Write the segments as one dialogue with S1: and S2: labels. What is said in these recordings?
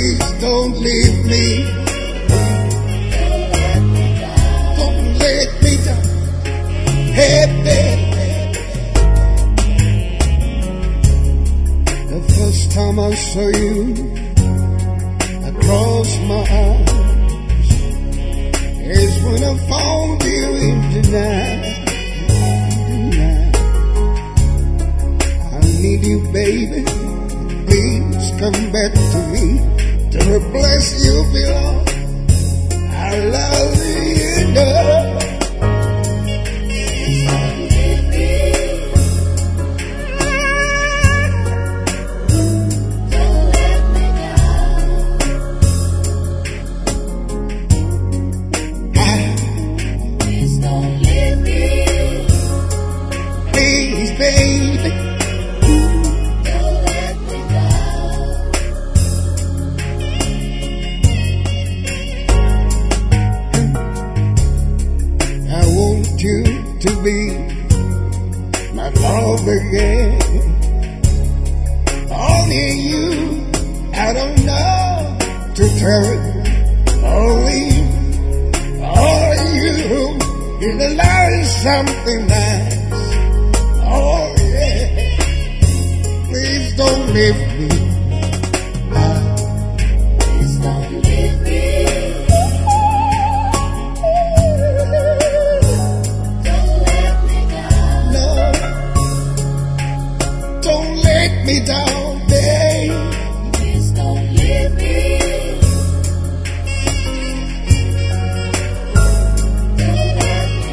S1: Please don't leave me. Don't let me down. Hey, baby. The first time I saw you, I closed my eyes. It's when I found you in the night. I need you, baby. Please come back to me. To the place you belong. I love you, love. You to be my love again. Only you, I don't know to tell it. Only you, in the life is something nice. Oh yeah, please don't leave me. Please don't leave me. Me down, babe. Please don't leave me. Don't let me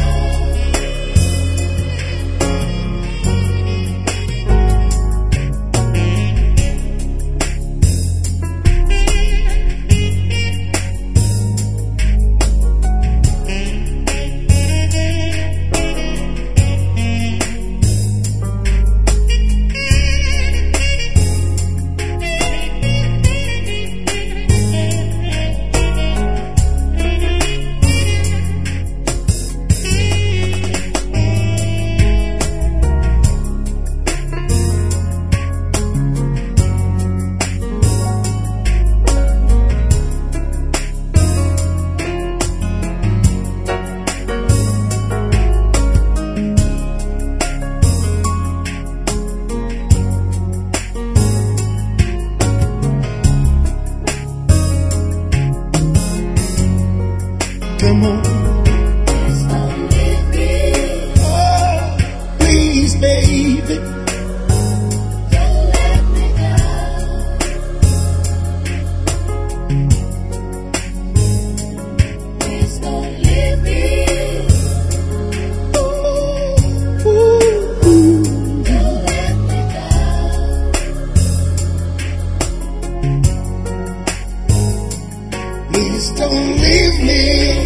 S1: Come on. Please don't leave me. Oh, please, baby. Don't let me down. Please don't leave me. Ooh, ooh, ooh. Don't let me down. Please don't leave me.